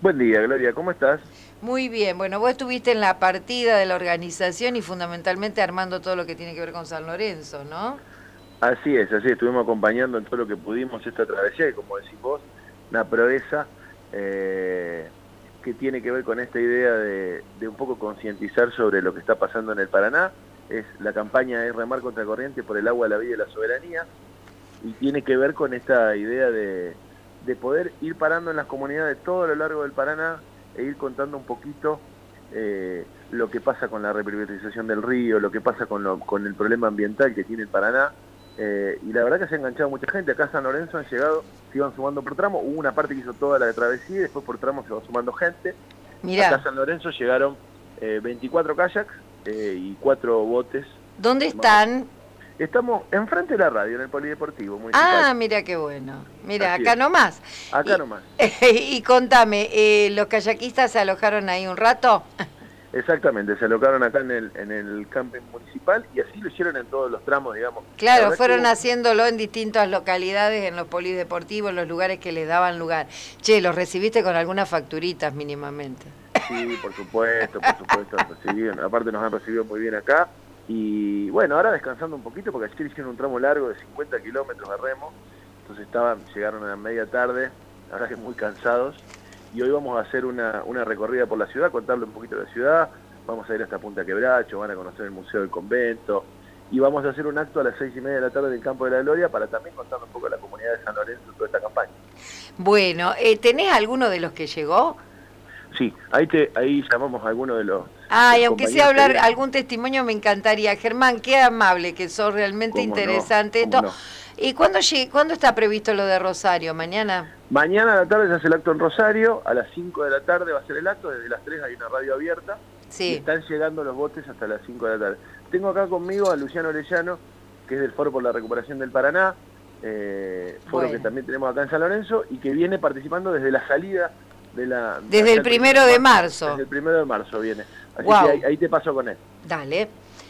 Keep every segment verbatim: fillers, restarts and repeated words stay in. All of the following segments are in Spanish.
Buen día, Gloria, ¿cómo estás? Muy bien, bueno, vos estuviste en la partida de la organización y fundamentalmente armando todo lo que tiene que ver con San Lorenzo, ¿no? Así es, así estuvimos acompañando en todo lo que pudimos esta travesía, y como decís vos, una proeza eh, que tiene que ver con esta idea de, de un poco concientizar sobre lo que está pasando en el Paraná. Es la campaña es Remar contra Corriente por el agua, la vida y la soberanía, y tiene que ver con esta idea de, de poder ir parando en las comunidades todo a lo largo del Paraná e ir contando un poquito eh, lo que pasa con la reprivatización del río, lo que pasa con, lo, con el problema ambiental que tiene el Paraná. Eh, y la verdad que se ha enganchado mucha gente. Acá a San Lorenzo han llegado, se iban sumando por tramo, hubo una parte que hizo toda la travesía y después por tramo se va sumando gente. Mirá. Acá a San Lorenzo llegaron eh, veinticuatro kayaks eh, y cuatro botes. ¿Dónde están? Estamos enfrente de la radio, en el Polideportivo Municipal. Ah, mira qué bueno. Mira, acá nomás. Acá y, nomás. Y contame, eh, ¿los kayakistas se alojaron ahí un rato? Exactamente, se alocaron acá en el, en el camping municipal y así lo hicieron en todos los tramos, digamos. Claro, fueron que... haciéndolo en distintas localidades, en los polideportivos, en los lugares que les daban lugar. Che, ¿los recibiste con algunas facturitas mínimamente? Sí, por supuesto, por supuesto, recibieron. Aparte nos han recibido muy bien acá. Y bueno, ahora descansando un poquito porque ayer hicieron un tramo largo de cincuenta kilómetros de remo. Entonces estaban, llegaron a la media tarde, la verdad que muy cansados. Y hoy vamos a hacer una, una recorrida por la ciudad, contarle un poquito de la ciudad. Vamos a ir hasta Punta Quebracho, van a conocer el Museo del Convento. Y vamos a hacer un acto a las seis y media de la tarde en el Campo de la Gloria para también contarle un poco a la comunidad de San Lorenzo toda esta campaña. Bueno, eh, ¿tenés alguno de los que llegó? Sí, ahí te ahí llamamos a alguno de los... Ay, aunque sea hablar algún testimonio me encantaría. Germán, qué amable que sos, realmente interesante no, esto. No. ¿Y cuándo, cuándo está previsto lo de Rosario? ¿Mañana? Mañana a la tarde se hace el acto en Rosario, a las cinco de la tarde va a ser el acto, desde las tres hay una radio abierta. Sí. Y están llegando los botes hasta las cinco de la tarde. Tengo acá conmigo a Luciano Orellano, que es del Foro por la Recuperación del Paraná, eh, foro bueno. que también tenemos acá en San Lorenzo, y que viene participando desde la salida de la... Desde de el primero de marzo. Desde el primero de marzo viene. Así wow. que ahí, ahí te paso con él. Dale.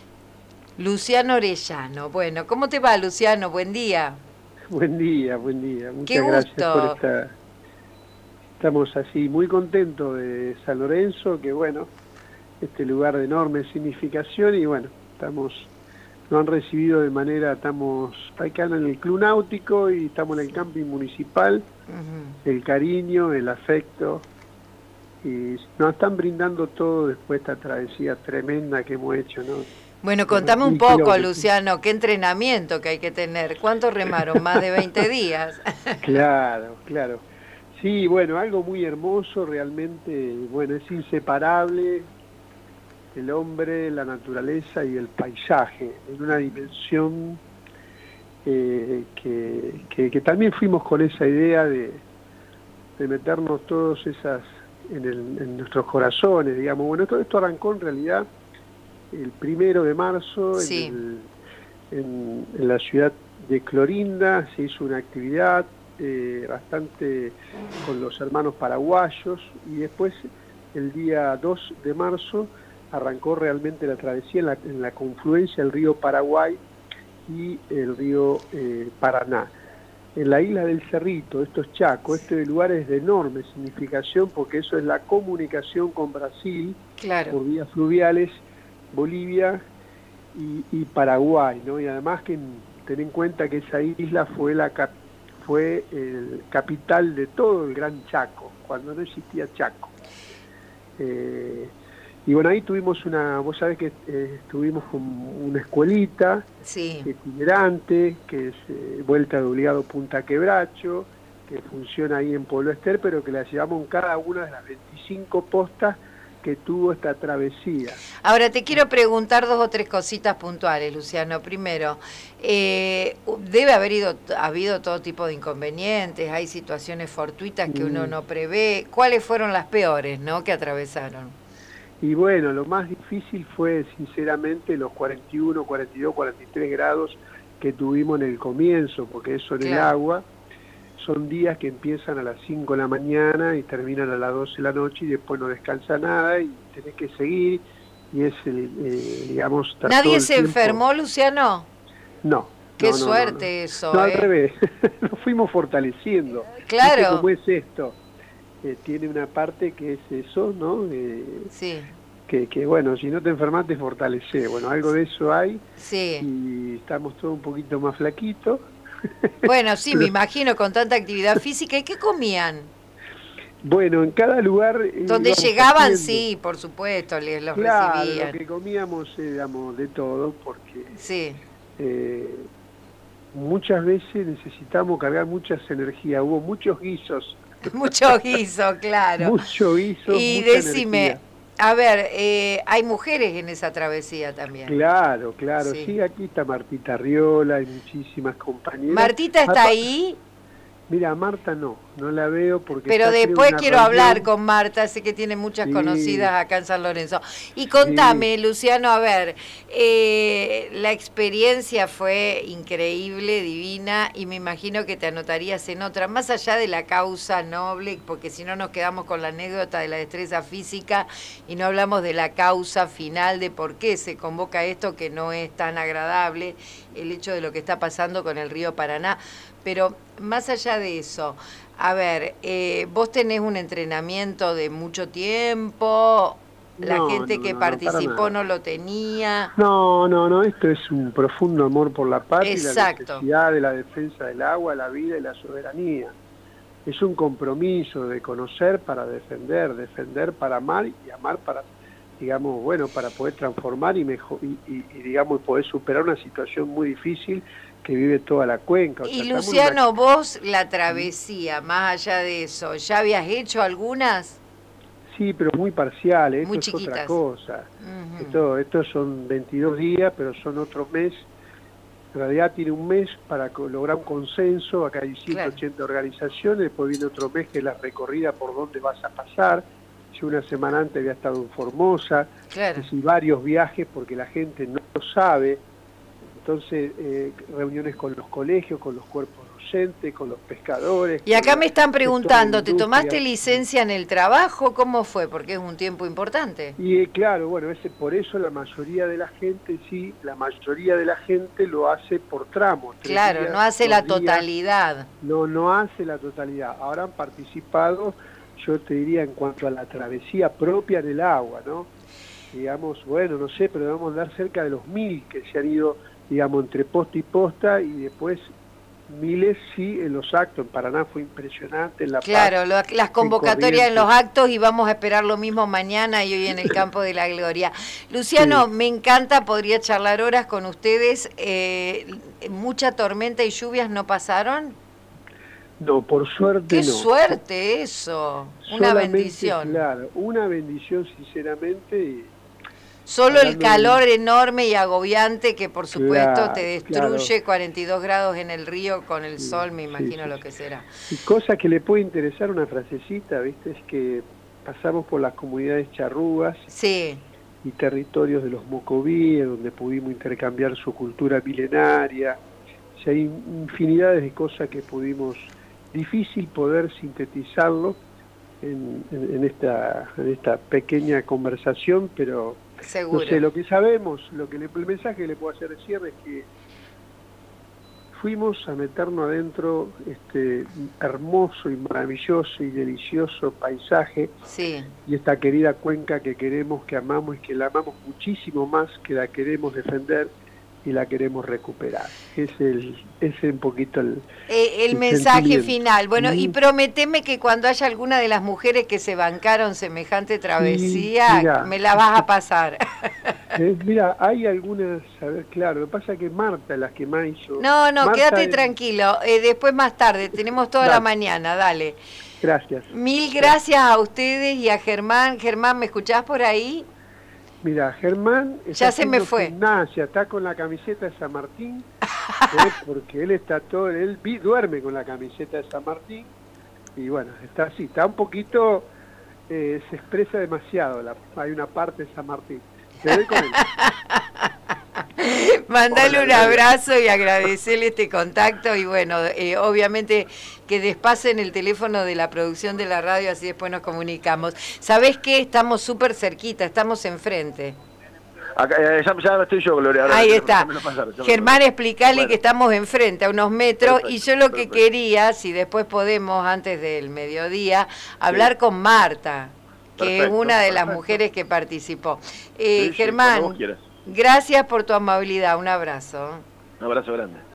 Luciano Orellano. Bueno, ¿cómo te va, Luciano? Buen día. Buen día, buen día. Muchas Qué gracias gusto. por esta... Estamos así muy contentos de San Lorenzo, que bueno, este lugar de enorme significación y bueno, estamos, nos han recibido de manera, estamos acá en el Club Náutico y estamos en el camping municipal, uh-huh. el cariño, el afecto, y nos están brindando todo después de esta travesía tremenda que hemos hecho, ¿no? Bueno, contame un poco, Luciano, qué entrenamiento que hay que tener. ¿Cuántos remaron? Más de veinte días. Claro, claro. Sí, bueno, algo muy hermoso, realmente, bueno, es inseparable el hombre, la naturaleza y el paisaje, en una dimensión eh, que, que, que también fuimos con esa idea de, de meternos todos esas en, el, en nuestros corazones, digamos. Bueno, todo esto arrancó en realidad el primero de marzo, sí. en, el, en, en la ciudad de Clorinda, se hizo una actividad eh, bastante con los hermanos paraguayos, y después el día dos de marzo arrancó realmente la travesía en la, en la confluencia del río Paraguay y el río eh, Paraná. En la isla del Cerrito, esto es Chaco, este lugar es de enorme significación porque eso es la comunicación con Brasil, claro. por vías fluviales, Bolivia y, y Paraguay, ¿no? Y además que ten en cuenta que esa isla fue la cap, fue el capital de todo el Gran Chaco, cuando no existía Chaco. Eh, y bueno, ahí tuvimos una, vos sabés que eh, estuvimos con una escuelita sí. itinerante, que es eh, Vuelta de Obligado Punta Quebracho, que funciona ahí en Pueblo Ester, pero que la llevamos en cada una de las veinticinco postas que tuvo esta travesía. Ahora te quiero preguntar dos o tres cositas puntuales, Luciano. Primero, eh, debe haber ido, habido todo tipo de inconvenientes, hay situaciones fortuitas que uno no prevé. ¿Cuáles fueron las peores, no, que atravesaron? Y bueno, lo más difícil fue sinceramente los cuarenta y uno, cuarenta y dos, cuarenta y tres grados que tuvimos en el comienzo, porque eso en claro. el agua son días que empiezan a las cinco de la mañana y terminan a las doce de la noche y después no descansa nada y tenés que seguir y es, el, eh, digamos... ¿Nadie se tiempo... enfermó, Luciano? No. Qué no, no, suerte no, no. eso, No, ¿eh? al revés, nos fuimos fortaleciendo. Claro. ¿Viste cómo es esto? eh, tiene una parte que es eso, ¿no? Eh, sí. Que, que bueno, si no te enfermas te fortalece. Bueno, algo de eso hay. Sí. Y estamos todos un poquito más flaquitos. Bueno, sí, me imagino, con tanta actividad física. ¿Y qué comían? Bueno, en cada lugar... Eh, Donde llegaban, sí, por supuesto, les los claro, recibían. Lo que comíamos éramos de todo, porque sí. eh, muchas veces necesitamos cargar muchas energías. Hubo muchos guisos. Mucho guiso, claro. Mucho guiso, y mucha decime, energía. a ver, eh, hay mujeres en esa travesía también. Claro, claro, sí. sí, aquí está Martita Riola, hay muchísimas compañeras. ¿Martita está Marta, ahí? Mira, Marta no, no la veo porque... Pero está, después creo, quiero reunión. hablar con Marta, sé que tiene muchas sí. conocidas acá en San Lorenzo. Y contame, sí. Luciano, a ver, eh, la experiencia fue increíble, divina, y me imagino que te anotarías en otra, más allá de la causa noble, porque si no nos quedamos con la anécdota de la destreza física y no hablamos de la causa final de por qué se convoca esto, que no es tan agradable, el hecho de lo que está pasando con el río Paraná. Pero más allá de eso, a ver, eh, vos tenés un entrenamiento de mucho tiempo, la no, gente no, que no, participó no, no lo tenía. No, no, no, esto es un profundo amor por la patria Exacto. y la necesidad de la defensa del agua, la vida y la soberanía. Es un compromiso de conocer para defender, defender para amar y amar para, digamos, bueno, para poder transformar y, mejor, y, y, y digamos, poder superar una situación muy difícil que vive toda la cuenca. O y sea, Luciano, una... vos la travesía, más allá de eso, ¿ya habías hecho algunas? Sí, pero muy parciales, muy esto chiquitas. Es otra cosa. Uh-huh. Esto, estos son veintidós días, pero son otro mes. En realidad tiene un mes para lograr un consenso, acá hay ciento ochenta claro. organizaciones, después viene otro mes que es la recorrida por dónde vas a pasar. Yo una semana antes había estado en Formosa, claro. es decir, varios viajes porque la gente no lo sabe. Entonces, eh, reuniones con los colegios, con los cuerpos docentes, con los pescadores. Y acá me están preguntando, ¿te industria. tomaste licencia en el trabajo? ¿Cómo fue? Porque es un tiempo importante. Y eh, claro, bueno, ese, por eso la mayoría de la gente, sí, la mayoría de la gente lo hace por tramos. Claro, días, no hace la días, totalidad. No, no hace la totalidad. Ahora han participado, yo te diría, en cuanto a la travesía propia en el agua, ¿no? Digamos, bueno, no sé, pero debemos dar cerca de los mil que se han ido, digamos, entre posta y posta, y después miles sí en los actos. En Paraná fue impresionante, en La Paz, claro, lo, las convocatorias en, en los actos, y vamos a esperar lo mismo mañana y hoy en el Campo de la Gloria. Luciano, sí. me encanta, podría charlar horas con ustedes. Eh, ¿Mucha tormenta y lluvias no pasaron? No, por suerte ¡Qué no. suerte eso! Una Solamente, bendición. Claro, una bendición sinceramente. Y solo el calor de... enorme y agobiante que por supuesto claro, te destruye, claro. cuarenta y dos grados en el río con el sí, sol, me imagino sí, lo que será. Y cosa que le puede interesar una frasecita, ¿viste? Es que pasamos por las comunidades charrúas sí. y territorios de los mocovíes, donde pudimos intercambiar su cultura milenaria. O sea, hay infinidades de cosas que pudimos, difícil poder sintetizarlo en, en, en, esta, en esta pequeña conversación, pero seguro. No sé, lo que sabemos, lo que le, el mensaje que le puedo hacer de cierre es que fuimos a meternos adentro este hermoso y maravilloso y delicioso paisaje sí. y esta querida cuenca que queremos, que amamos y que la amamos muchísimo más, que la queremos defender y la queremos recuperar. Es el es un poquito el eh, el, el mensaje final. Bueno, mm. y prometeme que cuando haya alguna de las mujeres que se bancaron semejante travesía, sí, mirá, me la vas a pasar. Eh, mira, hay algunas, a ver, claro, lo que pasa es que Marta es la que más hizo. No, no, Marta quédate es... tranquilo, eh, después más tarde, tenemos toda dale. la mañana, dale. Gracias. Mil gracias a ustedes y a Germán. Germán, ¿me escuchás por ahí? Mira, Germán ya se me fue. Gimnasia, está con la camiseta de San Martín, ¿eh? Porque él está todo, él vi, duerme con la camiseta de San Martín y bueno, está así, está un poquito, eh, se expresa demasiado, la, hay una parte de San Martín. Me doy con él. Mandale Hola, un abrazo y agradecerle este contacto y bueno, eh, obviamente que despasen el teléfono de la producción de la radio, así después nos comunicamos. ¿Sabés qué? Estamos súper cerquita, estamos enfrente. Acá, eh, ya, ya estoy yo, Gloria. Ahora Ahí me, está. me lo pasaron, Germán, explicale bueno. que estamos enfrente, a unos metros, Perfecto, y yo lo perfecto. que quería, si después podemos, antes del mediodía, hablar sí. con Marta, que perfecto, es una de perfecto. las mujeres que participó. Eh, sí, Germán, sí, gracias por tu amabilidad, un abrazo. Un abrazo grande.